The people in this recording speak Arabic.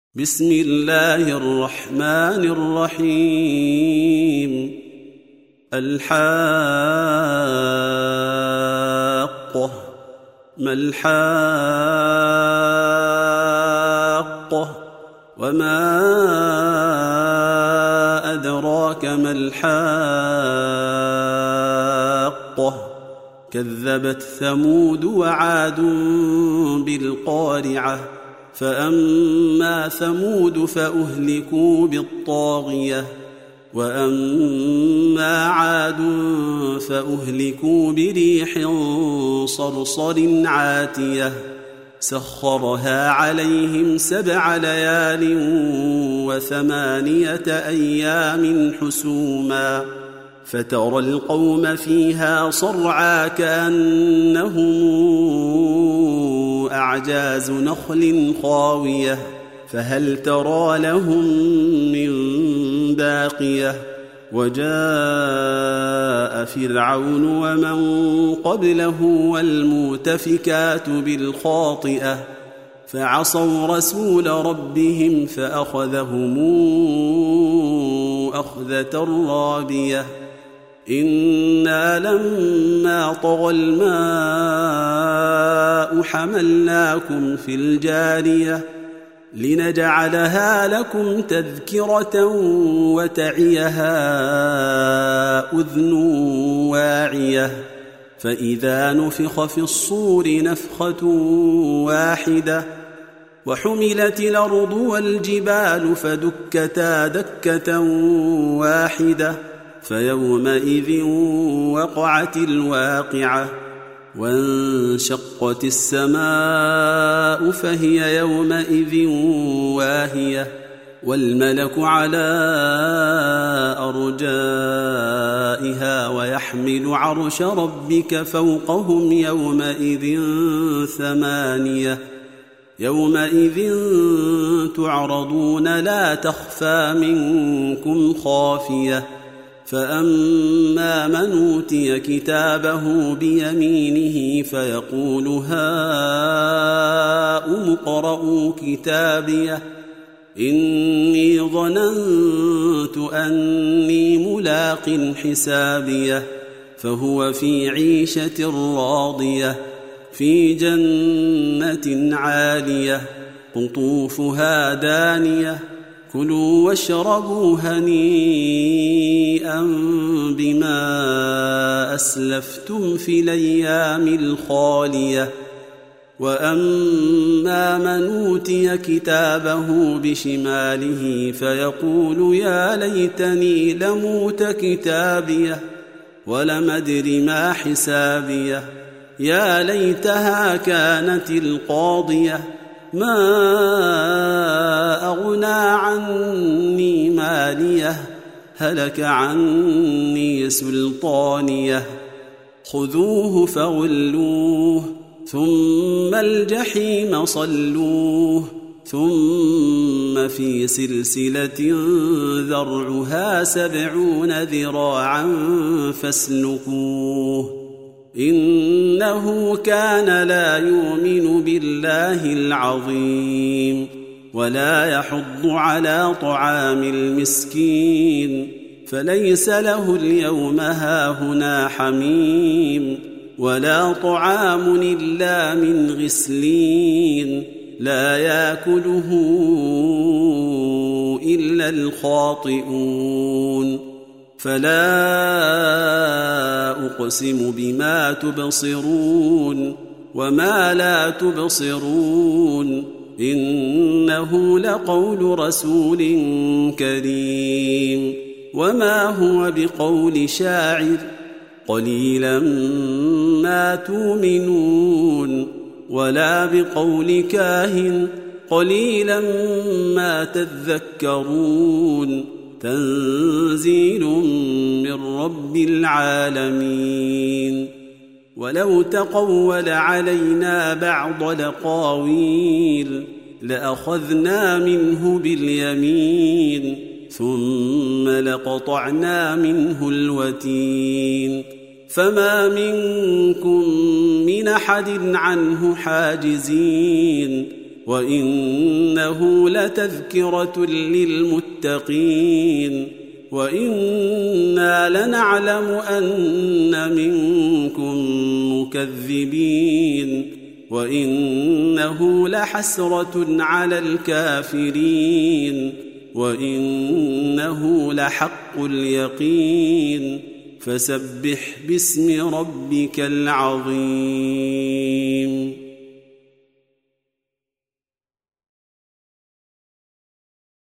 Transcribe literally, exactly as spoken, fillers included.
بسم الله الرحمن الرحيم. الحاقة. ما الحاقة؟ وما أدراك ما الحاقة؟ كذبت ثمود وعاد بالقارعة. فأما ثمود فأهلكوا بالطاغية، وأما عاد فأهلكوا بريح صرصر عاتية سخرها عليهم سبع ليال وثمانية أيام حسوما، فترى القوم فيها صرعى كأنهم أعجاز نخل خاوية، فهل ترى لهم من باقية؟ وجاء فرعون ومن قبله والمؤتفكات بالخاطئة فعصوا رسول ربهم فأخذهم أخذة رابية. إنا لما طغى الماء حملناكم في الجارية لنجعلها لكم تذكرة وتعيها أذن واعية. فإذا نفخ في الصور نفخة واحدة وحملت الأرض والجبال فدكتا دكة واحدة فيومئذ وقعت الواقعة. وانشقت السماء فهي يومئذ واهية، والملك على أرجائها ويحمل عرش ربك فوقهم يومئذ ثمانية. يومئذ تعرضون لا تخفى منكم خافية. فأما من أوتي كتابه بيمينه فيقول هاؤم اقرءوا كتابيه إني ظننت أني ملاق حسابيه. فهو في عيشة راضية في جنة عالية قطوفها دانية. كلوا واشربوا هنيئا بما أسلفتم في الأيام الخالية. وأما من أوتي كتابه بشماله فيقول يا ليتني لموت كتابيه ولم أدر ما حسابيه. يا ليتها كانت القاضية ما أغنى عني ماليه هلك عني سلطانيه. خذوه فغلوه ثم الجحيم صلوه ثم في سلسلة ذرعها سبعون ذراعا فاسلكوه إنه كان لا يؤمن بالله العظيم ولا يحض على طعام المسكين فليس له اليوم هاهنا حميم ولا طعام إلا من غسلين لا يأكله إلا الخاطئون. فلا أقسم بما تبصرون وما لا تبصرون إنه لقول رسول كريم وما هو بقول شاعر قليلا ما تؤمنون ولا بقول كاهن قليلا ما تذكرون. تنزيل من رب العالمين. ولو تقول علينا بعض الأقاويل لأخذنا منه باليمين ثم لقطعنا منه الوتين فما منكم من أحد عنه حاجزين وإنه لتذكرة للمتقين وإنا لنعلم أن منكم مكذبين وإنه لحسرة على الكافرين وإنه لحق اليقين فسبح باسم ربك العظيم.